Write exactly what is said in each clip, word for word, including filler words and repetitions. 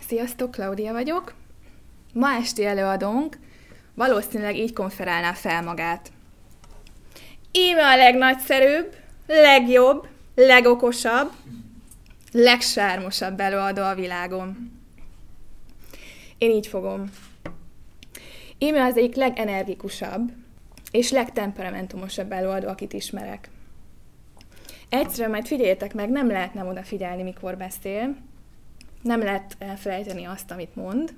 Sziasztok, Klaudia vagyok. Ma esti előadónk valószínűleg így konferálná fel magát. Íme a legnagyszerűbb, legjobb, legokosabb, legsármosabb előadó a világon. Én így fogom. Íme az egyik legenergikusabb és legtemperamentumosabb előadó, akit ismerek. Egyszerűen majd figyeljétek meg, nem lehet nem odafigyelni, mikor beszél. Nem lehet elfelejteni azt, amit mond.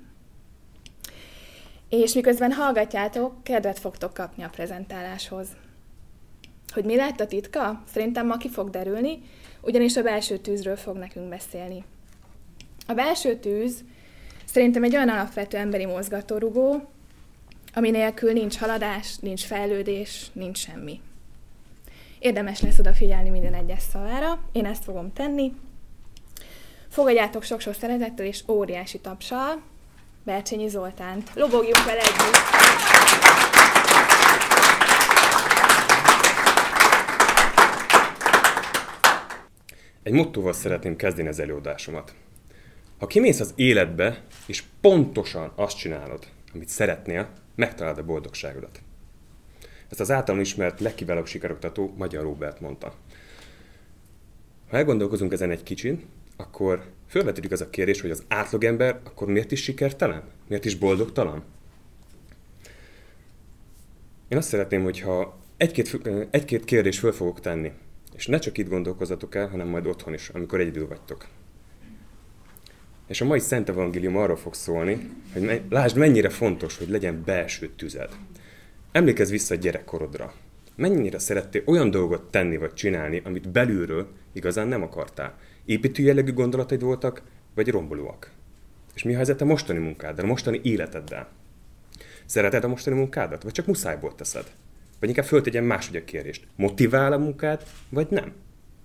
És miközben hallgatjátok, kedvet fogtok kapni a prezentáláshoz. Hogy mi lett a titka? Szerintem ma ki fog derülni, ugyanis a belső tűzről fog nekünk beszélni. A belső tűz szerintem egy olyan alapvető emberi mozgatórugó, ami nélkül nincs haladás, nincs fejlődés, nincs semmi. Érdemes lesz odafigyelni minden egyes szavára, én ezt fogom tenni. Fogadjátok sok-sok szeretettel és óriási tapssal Bercsényi Zoltánt. Lobogjunk vele együtt! Egy mottóval szeretném kezdeni az előadásomat. Ha kimész az életbe, és pontosan azt csinálod, amit szeretnél, megtalálod a boldogságodat. Ezt az általam ismert legkiválóbb sikeroktató Magyar Róbert mondta. Ha elgondolkozunk ezen egy kicsit, akkor felvetődik az a kérdés, hogy az átlagember akkor miért is sikertelen? Miért is boldogtalan? Én azt szeretném, hogyha egy-két, egy-két kérdést föl fogok tenni, és ne csak itt gondolkozzatok el, hanem majd otthon is, amikor egyedül vagytok. És a mai Szent Evangélium arról fog szólni, hogy lásd, mennyire fontos, hogy legyen belső tüzed. Emlékezz vissza a gyerekkorodra. Mennyire szerettél olyan dolgot tenni vagy csinálni, amit belülről igazán nem akartál. Építő jellegű gondolataid voltak, vagy rombolóak. És mi a helyzet a mostani munkáddal, a mostani életeddel? Szereted a mostani munkádat, vagy csak muszájból teszed? Vagy inkább föltegyen máshogy a kérdést. Motivál a munkád, vagy nem?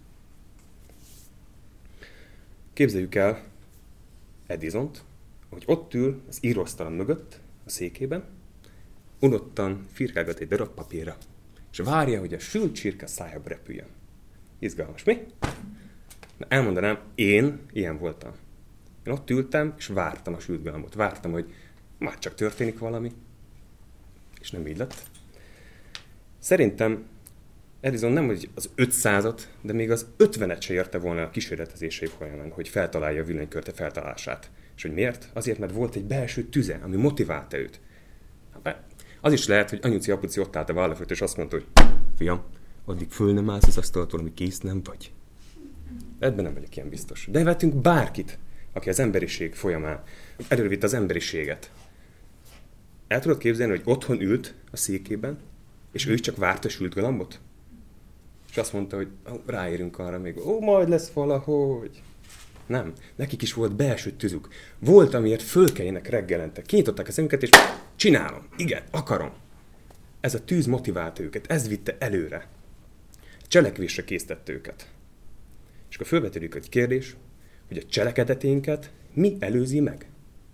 Képzeljük el Edisont, hogy ott ül az íróasztal mögött, a székében, unottan firkálgat egy darab papírra, és várja, hogy a sült csirke szájába repüljön. Izgalmas, mi? Na, elmondanám, én ilyen voltam. Én ott ültem, és vártam a sült galambot. Vártam, hogy már csak történik valami, és nem így lett. Szerintem Edison nem hogy az ötszázat, de még az ötvenet se érte volna a kísérletezései folyamán, hogy feltalálja a villanykörte feltalálását. És hogy miért? Azért, mert volt egy belső tüze, ami motiválta őt. Az is lehet, hogy anyuci apuci ott állt a válla fölött, és azt mondta, hogy fiam, addig föl nem állsz az asztaltól, ami kész nem vagy. Ebben nem vagyok ilyen biztos. De vettünk bárkit, aki az emberiség folyamán előrevitte az emberiséget. El tudod képzelni, hogy otthon ült a székében, és ő is csak várta a sült galambot? És azt mondta, hogy ó, ráérünk arra még, ó, majd lesz valahogy. Nem. Nekik is volt belső tüzük. Volt, amiért fölkeljenek reggelente. Kinyitották a szemüket, és csinálom. Igen, akarom. Ez a tűz motiválta őket. Ez vitte előre. Cselekvésre késztette őket. És akkor fölvetődik egy kérdés, hogy a cselekedeténket mi előzi meg?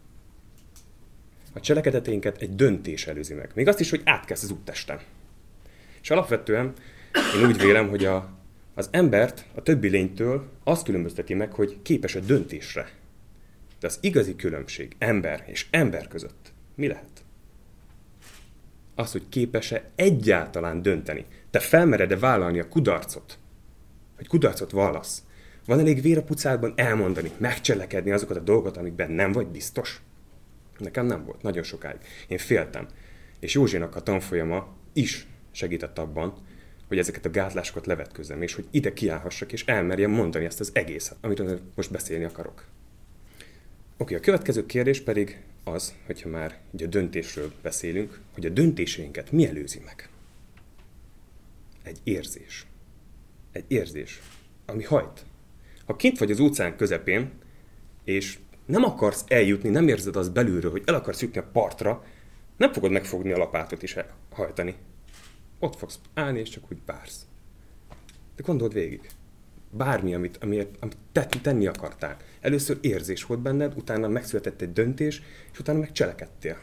A cselekedeténket egy döntés előzi meg. Még azt is, hogy átkezd az úttesten. És alapvetően én úgy vélem, hogy a, az embert a többi lénytől azt különbözteti meg, hogy képes a döntésre. De az igazi különbség ember és ember között mi lehet? Az, hogy képes-e egyáltalán dönteni. Te felmered-e vállalni a kudarcot? Hogy kudarcot vallasz. Van elég vér a pucádban elmondani, megcselekedni azokat a dolgokat, amikben nem vagy biztos? Nekem nem volt, nagyon sokáig. Én féltem. És Józsinak a tanfolyama is segített abban, hogy ezeket a gátlásokat levetkőzzem, és hogy ide kiállhassak, és elmerjem mondani ezt az egészet, amiről most beszélni akarok. Oké, a következő kérdés pedig az, hogyha már ugye a döntésről beszélünk, hogy a döntéseinket mi előzi meg? Egy érzés. Egy érzés, ami hajt. Ha kint vagy az utcán közepén, és nem akarsz eljutni, nem érzed azt belülről, hogy el akarsz jutni a partra, nem fogod megfogni a lapátot is hajtani. Ott fogsz állni, és csak úgy vársz. De gondold végig. Bármi, amit, amit, amit te, tenni akartál. Először érzés volt benned, utána megszületett egy döntés, és utána meg cselekedtél.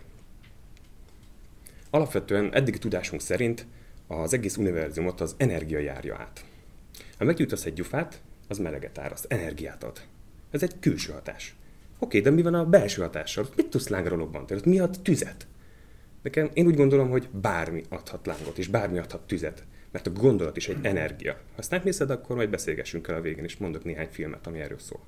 Alapvetően eddigi tudásunk szerint az egész univerzumot az energia járja át. Ha meggyújtasz egy gyufát, az meleget áraszt, energiát ad. Ez egy külső hatás. Oké, de mi van a belső hatással? Mit tudsz lángra lobbantani? Mi ad tüzet? Nekem, én úgy gondolom, hogy bármi adhat lángot, és bármi adhat tüzet. Mert a gondolat is egy energia. Ha ezt nem hiszed, akkor majd beszélgessünk el a végén, és mondok néhány filmet, ami erről szól.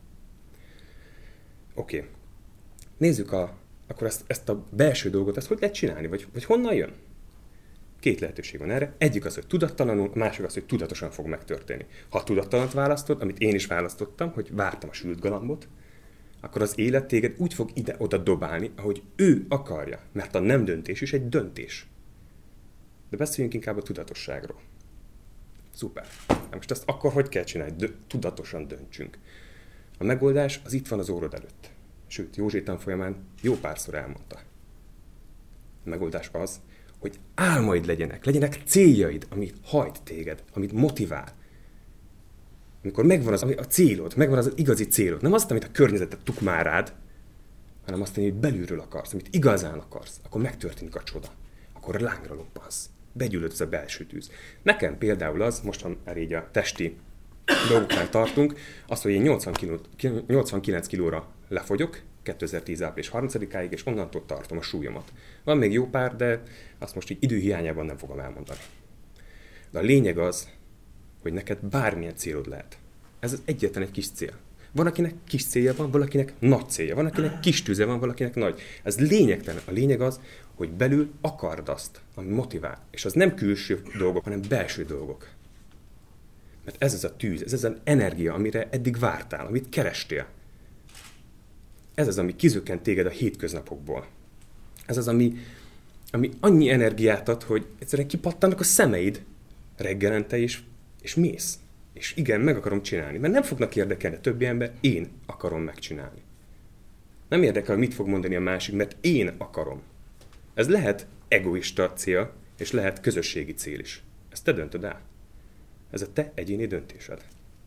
Oké. Nézzük a, akkor ezt, ezt a belső dolgot, ezt hogy lehet csinálni, vagy, vagy honnan jön? Két lehetőség van erre. Egyik az, hogy tudattalanul, a másik az, hogy tudatosan fog megtörténni. Ha tudattalant választod, amit én is választottam, hogy vártam a sült galambot, akkor az élet téged úgy fog ide-oda dobálni, ahogy ő akarja. Mert a nem döntés is egy döntés. De beszéljünk inkább a tudatosságról. Szuper. Na most ezt akkor hogy kell csinálni? Dö- tudatosan döntsünk. A megoldás az itt van az órod előtt. Sőt, József tanfolyamán jó párszor elmondta. A megoldás az, hogy álmaid legyenek, legyenek céljaid, amit hajt téged, amit motivál. Amikor megvan az a célod, megvan az, az igazi célod, nem azt, amit a környezetet tukmál rád, hanem azt, amit belülről akarsz, amit igazán akarsz, akkor megtörténik a csoda. Akkor lángra lobbansz. Begyűlöd ez a belső tűz. Nekem például az, most már így a testi dolgoknál tartunk, az, hogy én nyolcvankilenc kilóra lefogyok, kétezer-tíz április harmincadikáig, és onnantól tartom a súlyomat. Van még jó pár, de azt most így időhiányában nem fogom elmondani. De a lényeg az, hogy neked bármilyen célod lehet. Ez az egyetlen egy kis cél. Van, akinek kis célja van, valakinek nagy célja. Van, akinek kis tűze van, valakinek nagy. Ez lényegtelen. A lényeg az, hogy belül akard azt, ami motivál. És az nem külső dolgok, hanem belső dolgok. Mert ez az a tűz, ez az az energia, amire eddig vártál, amit kerestél. Ez az, ami kizökkent téged a hétköznapokból. Ez az, ami, ami annyi energiát ad, hogy egyszerűen kipattannak a szemeid reggelente, és, és mész. És igen, meg akarom csinálni. Mert nem fognak érdekelni a többi ember, én akarom megcsinálni. Nem érdekel, mit fog mondani a másik, mert én akarom. Ez lehet egoista cél, és lehet közösségi cél is. Ezt te döntöd el. Ez a te egyéni döntésed.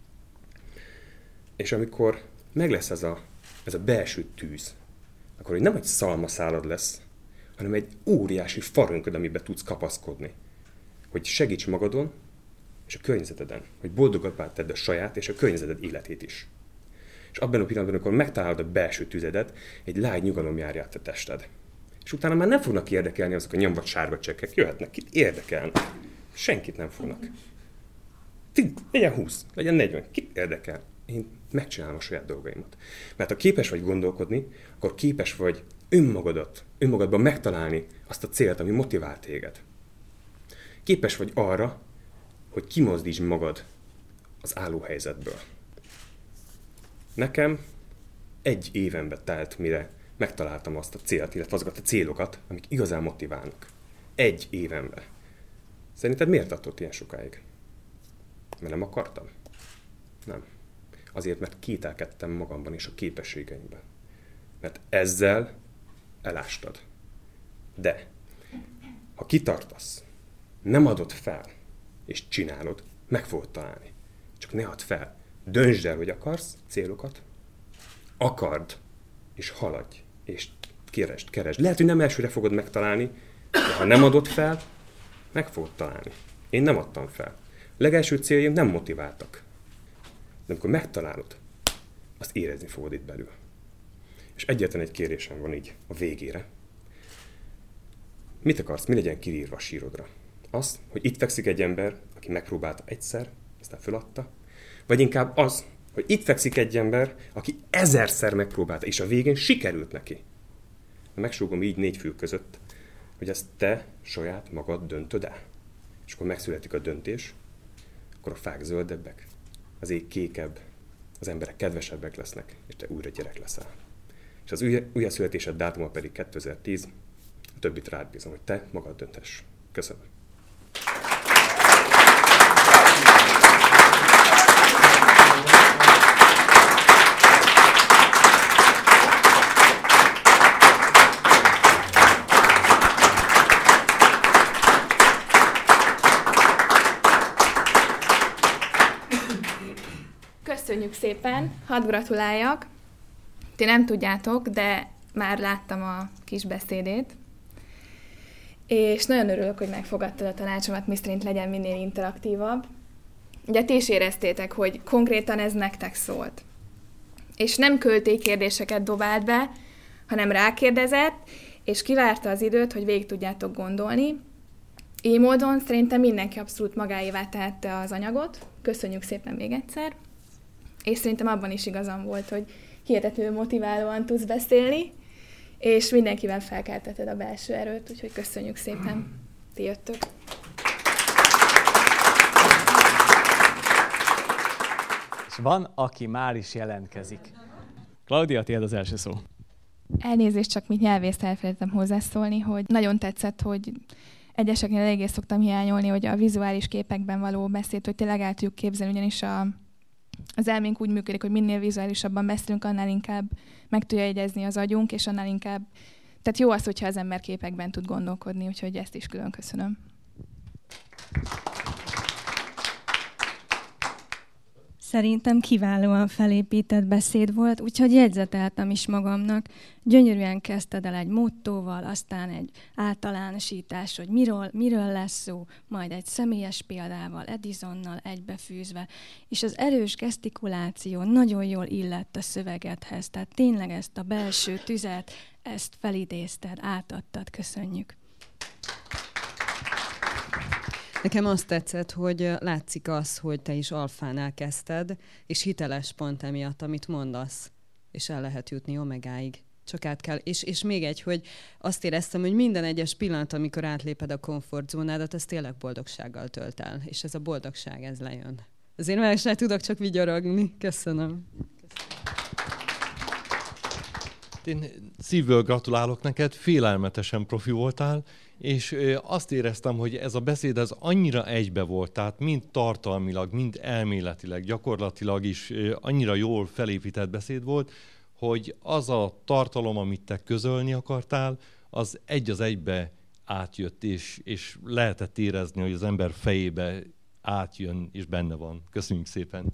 És amikor meg lesz ez a, ez a belső tűz, akkor hogy nem egy szalmaszálad lesz, hanem egy óriási farönköd, amiben tudsz kapaszkodni. Hogy segíts magadon és a környezeteden. Hogy boldogabbá tedd a saját és a környezeted életét is. És abban a pillanatban, amikor megtalálod a belső tüzedet, egy lágy nyugalom járja át a tested. És utána már nem fognak érdekelni azok a nyomvat sárga csekkek. Jöhetnek, kit érdekelnek. Senkit nem fognak. Legyen húsz, legyen negyven, kit érdekel? Én megcsinálom a saját dolgaimat. Mert ha képes vagy gondolkodni, akkor képes vagy önmagadat, önmagadban megtalálni azt a célt, ami motivál téged. Képes vagy arra, hogy kimozdítsd magad az állóhelyzetből. Nekem egy évenbe telt, mire megtaláltam azt a célt, illetve azokat a célokat, amik igazán motiválnak. Egy évenbe. Szerinted miért tartott ilyen sokáig? Mert nem akartam? Nem. Azért, mert kételkedtem magamban és a képességeimben. Mert ezzel elástad. De, ha kitartasz, nem adod fel, és csinálod, meg fogod találni. Csak ne add fel. Döntsd el, hogy akarsz célokat, akard, és haladj, és keresd, keresd. Lehet, hogy nem elsőre fogod megtalálni, de ha nem adod fel, meg fogod találni. Én nem adtam fel. Legelső céljaim nem motiváltak. De amikor megtalálod, azt érezni fogod itt belül. És egyetlen egy kérésem van így a végére. Mit akarsz, mi legyen kirírva a sírodra? Az, hogy itt fekszik egy ember, aki megpróbálta egyszer, aztán föladta, vagy inkább az, hogy itt fekszik egy ember, aki ezerszer megpróbálta, és a végén sikerült neki. Megsúgom így négy fül között, hogy ezt te saját magad döntöd el. És akkor megszületik a döntés, akkor a fák zöldebbek, az ég kékebb, az emberek kedvesebbek lesznek, és te újra gyerek leszel. És az újjászületésed dátuma pedig kétezer-tíz, a többit rád bízom, hogy te magad döntess. Köszönöm. Köszönjük szépen, hadd gratuláljak. Ti nem tudjátok, de már láttam a kis beszédét. És nagyon örülök, hogy megfogadtad a tanácsomat, miszerint legyen minél interaktívabb. Ugye ti is éreztétek, hogy konkrétan ez nektek szólt. és nem költé kérdéseket dobált be, hanem rákérdezett, és kivárta az időt, hogy végig tudjátok gondolni. Így módon szerintem mindenki abszolút magáévá tehette az anyagot. Köszönjük szépen még egyszer. És szerintem abban is igazam volt, hogy hihetetlenül motiválóan tudsz beszélni, és mindenkiben felkelteted a belső erőt, úgyhogy köszönjük szépen, ti jöttök. És van, aki már is jelentkezik. Klaudia, tiéd az első szó. Elnézést, csak mint nyelvészt elfelejtettem hozzászólni, hogy nagyon tetszett, hogy egyeseknél eléggé szoktam hiányolni, hogy a vizuális képekben való beszéd, hogy tényleg el tudjuk képzelni, ugyanis a, az elménk úgy működik, hogy minél vizuálisabban beszélünk, annál inkább meg tudja jegyezni az agyunk, és annál inkább... Tehát jó az, hogyha az ember képekben tud gondolkodni, úgyhogy ezt is külön köszönöm. Szerintem kiválóan felépített beszéd volt, úgyhogy jegyzeteltem is magamnak. Gyönyörűen kezdted el egy mottóval, aztán egy általánosítás, hogy miről, miről lesz szó, majd egy személyes példával, Edisonnal egybefűzve, és az erős gesztikuláció nagyon jól illett a szövegedhez, tehát tényleg ezt a belső tüzet, ezt felidézted, átadtad, köszönjük. Nekem azt tetszett, hogy látszik az, hogy te is alfánál kezdted, és hiteles pont emiatt, amit mondasz, és el lehet jutni omegáig. Csak át kell. És, és még egy, hogy azt éreztem, hogy minden egyes pillanat, amikor átléped a komfortzónádat, az tényleg boldogsággal tölt el. És ez a boldogság, ez lejön. Azért már sem tudok csak vigyorogni. Köszönöm. Én szívből gratulálok neked, félelmetesen profi voltál, és azt éreztem, hogy ez a beszéd ez annyira egybe volt, tehát mind tartalmilag, mind elméletileg, gyakorlatilag is annyira jól felépített beszéd volt, hogy az a tartalom, amit te közölni akartál, az egy az egybe átjött, és, és lehetett érezni, hogy az ember fejébe átjön, és benne van. Köszönjük szépen!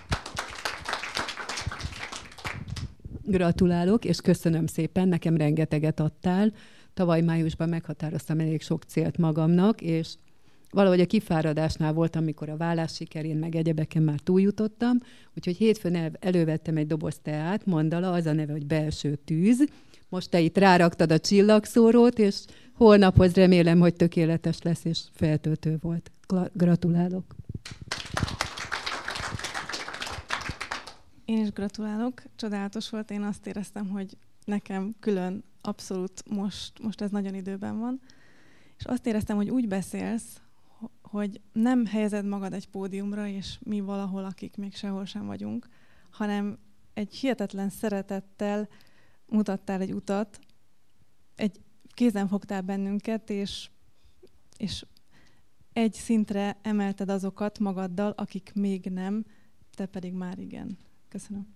Gratulálok, és köszönöm szépen, nekem rengeteget adtál. Tavaly májusban meghatároztam elég sok célt magamnak, és valahogy a kifáradásnál voltam, amikor a vállás sikerén, meg egyebeken már túljutottam, úgyhogy hétfőn el, elővettem egy doboz teát, mandala, az a neve, hogy belső tűz. Most te itt ráraktad a csillagszórót, és holnaphoz remélem, hogy tökéletes lesz, és feltöltő volt. Gratulálok! Én is gratulálok, csodálatos volt, én azt éreztem, hogy nekem külön abszolút most, most ez nagyon időben van, és azt éreztem, hogy úgy beszélsz, hogy nem helyezed magad egy pódiumra, és mi valahol, akik még sehol sem vagyunk, hanem egy hihetetlen szeretettel mutattál egy utat, egy kézen fogtál bennünket, és, és egy szintre emelted azokat magaddal, akik még nem, te pedig már igen. Köszönöm.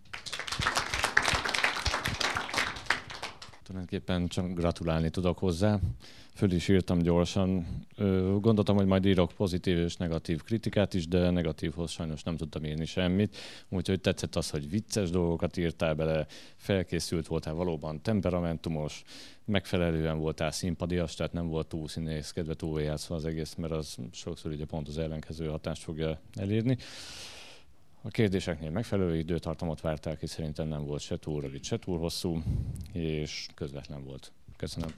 Tulajdonképpen csak gratulálni tudok hozzá. Föl is írtam gyorsan. Gondoltam, hogy majd írok pozitív és negatív kritikát is, de negatívhoz sajnos nem tudtam írni semmit. Úgyhogy tetszett az, hogy vicces dolgokat írtál bele, felkészült voltál, valóban temperamentumos, megfelelően voltál szimpadias, tehát nem volt túl színészkedve, túl játszva az egész, mert az sokszor ugye pont az ellenkező hatást fogja elérni. A kérdéseknél megfelelő időtartamot vártál ki, szerintem nem volt se túl rövid, se túl hosszú, és közvetlen volt. Köszönöm.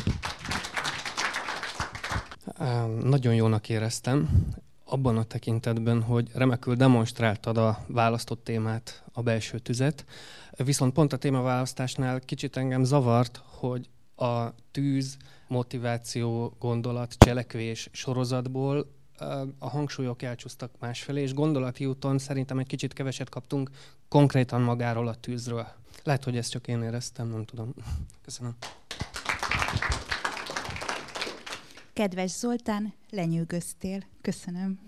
Nagyon jónak éreztem abban a tekintetben, hogy remekül demonstráltad a választott témát, a belső tüzet. Viszont pont a témaválasztásnál kicsit engem zavart, hogy a tűz, motiváció, gondolat, cselekvés sorozatból a hangsúlyok elcsúsztak másfelé, és gondolati úton szerintem egy kicsit keveset kaptunk konkrétan magáról a tűzről. Lehet, hogy ezt csak én éreztem, nem tudom. Köszönöm. Kedves Zoltán, lenyűgöztél. Köszönöm.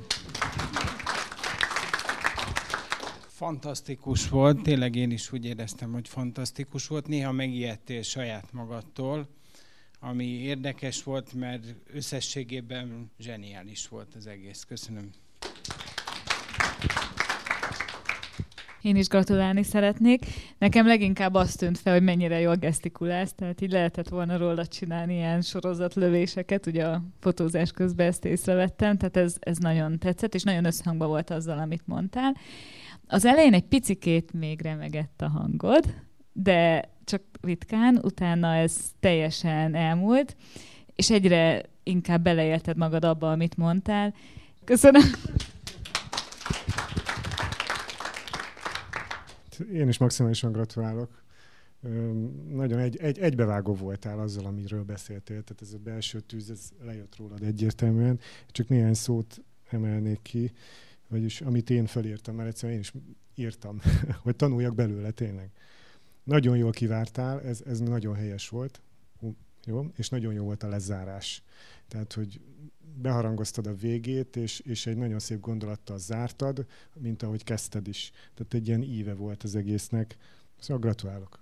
Fantasztikus volt, tényleg én is úgy éreztem, hogy fantasztikus volt. Néha megijedtél saját magadtól, ami érdekes volt, mert összességében zseniális volt az egész. Köszönöm. Én is gratulálni szeretnék. Nekem leginkább azt tűnt fel, hogy mennyire jól gesztikulálsz, tehát így lehetett volna róla csinálni ilyen sorozatlövéseket, ugye a fotózás közben ezt észrevettem, tehát ez, ez nagyon tetszett, és nagyon összhangban volt azzal, amit mondtál. Az elején egy picikét még remegett a hangod, de csak ritkán, utána ez teljesen elmúlt, és egyre inkább beleélted magad abba, amit mondtál. Köszönöm! Én is maximálisan gratulálok. Nagyon egy, egy, egybevágó voltál azzal, amiről beszéltél. Tehát ez a belső tűz, ez lejött rólad egyértelműen. Csak néhány szót emelnék ki, vagyis amit én felírtam, mert egyszerűen én is írtam, hogy tanuljak belőle tényleg. Nagyon jól kivártál, ez, ez nagyon helyes volt, jó? És nagyon jó volt a lezárás. Tehát, hogy beharangoztad a végét, és, és egy nagyon szép gondolattal zártad, mint ahogy kezdted is. Tehát egy ilyen íve volt az egésznek. Szóval gratulálok.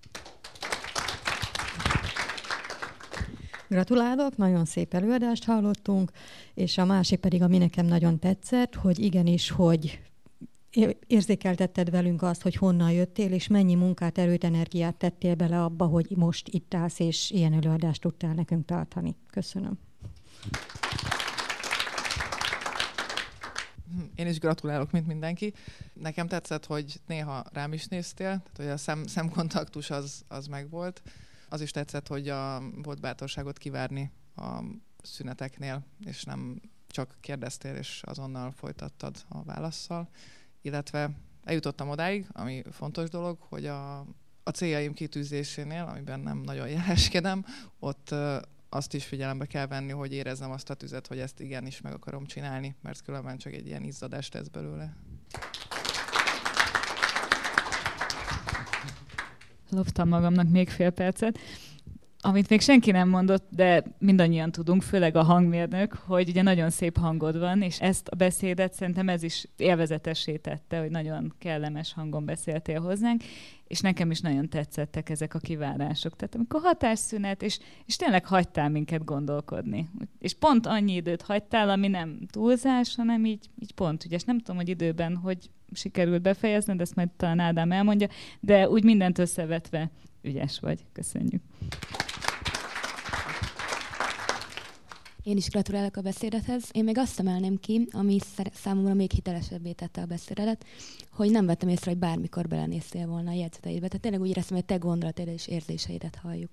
Gratulálok, nagyon szép előadást hallottunk, és a másik pedig, ami nekem nagyon tetszett, hogy igenis, hogy érzékeltetted velünk azt, hogy honnan jöttél, és mennyi munkát, erőt, energiát tettél bele abba, hogy most itt állsz, és ilyen előadást tudtál nekünk tartani. Köszönöm. Én is gratulálok, mint mindenki. Nekem tetszett, hogy néha rám is néztél, tehát hogy a szem, szemkontaktus az, az megvolt. Az is tetszett, hogy a, volt bátorságot kivárni a szüneteknél, és nem csak kérdeztél, és azonnal folytattad a válasszal. Illetve eljutottam odáig, ami fontos dolog, hogy a, a céljaim kitűzésénél, amiben nem nagyon jeleskedem, ott azt is figyelembe kell venni, hogy érezzem azt a tüzet, hogy ezt igenis meg akarom csinálni, mert különben csak egy ilyen izzadást tesz belőle. Loptam magamnak még fél percet. Amit még senki nem mondott, de mindannyian tudunk, főleg a hangmérnök, hogy ugye nagyon szép hangod van, és ezt a beszédet szerintem ez is élvezetessé tette, hogy nagyon kellemes hangon beszéltél hozzánk, és nekem is nagyon tetszettek ezek a kivárások. Tehát amikor hatásszünet, és, és tényleg hagytál minket gondolkodni. És pont annyi időt hagytál, ami nem túlzás, hanem így, így pont ügyes. Nem tudom, hogy időben, hogy sikerült befejezned, ezt majd talán Ádám elmondja, de úgy mindent összevetve ügyes vagy. Köszönjük. Én is gratulálok a beszédethez. Én még azt emelném ki, ami számomra még hitelesebbé tette a beszédetet, hogy nem vettem észre, hogy bármikor belenéztél volna a jegyzeteidbe. Tehát tényleg úgy éreztem, hogy te gondolataidat és érzéseidet halljuk.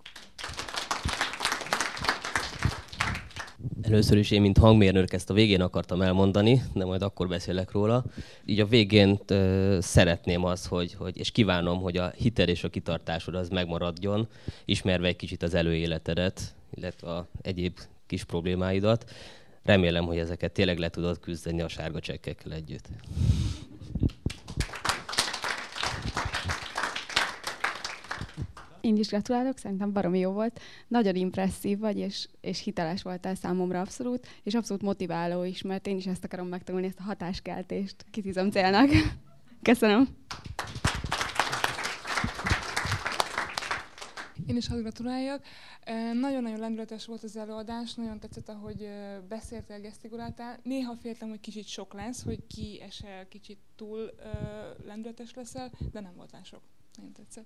Először is én, mint hangmérnök, ezt a végén akartam elmondani, de majd akkor beszélek róla. Így a végén ö, szeretném azt, hogy, hogy, és kívánom, hogy a hited és a kitartásod az megmaradjon, ismerve egy kicsit az előéletedet, illetve a egyéb kis problémáidat. Remélem, hogy ezeket tényleg le tudod küzdeni a sárga csekkekkel együtt. Én is gratulálok, szerintem baromi jó volt. Nagyon impresszív vagy, és, és hiteles voltál számomra abszolút, és abszolút motiváló is, mert én is ezt akarom megtanulni, ezt a hatáskeltést kitűzöm célnak. Köszönöm. Én is hadd gratuláljak. Nagyon-nagyon lendületes volt az előadás, nagyon tetszett, ahogy beszéltél, gesztikuláltál. Néha féltem, hogy kicsit sok lesz, hogy kiesel, kicsit túl lendületes leszel, de nem volt már sok. Nagyon tetszett.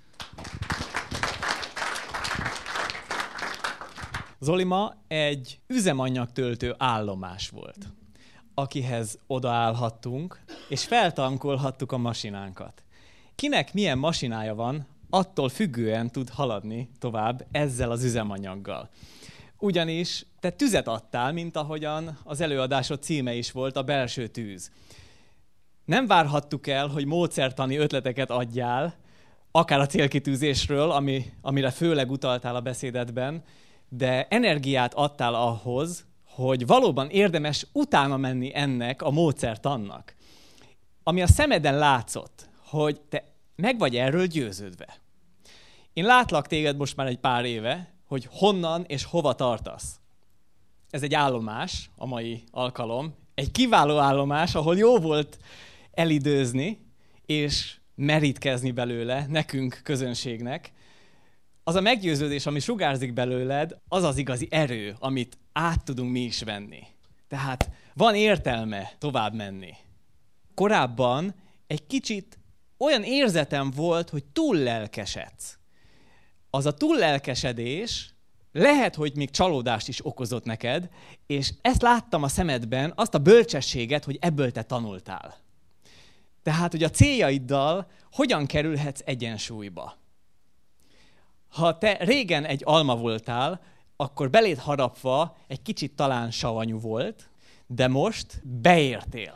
Zolima egy üzemanyagtöltő állomás volt, akihez odaállhattunk, és feltankolhattuk a masinánkat. Kinek milyen masinája van, attól függően tud haladni tovább ezzel az üzemanyaggal. Ugyanis te tüzet adtál, mint ahogyan az előadásod címe is volt, a belső tűz. Nem várhattuk el, hogy módszertani ötleteket adjál, akár a célkitűzésről, ami, amire főleg utaltál a beszédedben, de energiát adtál ahhoz, hogy valóban érdemes utána menni ennek a módszertannak. Ami a szemeden látszott, hogy te meg vagy erről győződve. Én látlak téged most már egy pár éve, hogy honnan és hova tartasz. Ez egy állomás, a mai alkalom. Egy kiváló állomás, ahol jó volt elidőzni, és merítkezni belőle, nekünk, közönségnek. Az a meggyőződés, ami sugárzik belőled, az az igazi erő, amit át tudunk mi is venni. Tehát van értelme tovább menni. Korábban egy kicsit olyan érzetem volt, hogy túl lelkesedsz. Az a túl lelkesedés lehet, hogy még csalódást is okozott neked, és ezt láttam a szemedben, azt a bölcsességet, hogy ebből te tanultál. Tehát, hogy a céljaiddal hogyan kerülhetsz egyensúlyba. Ha te régen egy alma voltál, akkor beléd harapva egy kicsit talán savanyú volt, de most beértél.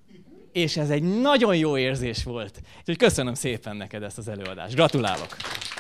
És ez egy nagyon jó érzés volt. Úgyhogy köszönöm szépen neked ezt az előadást. Gratulálok!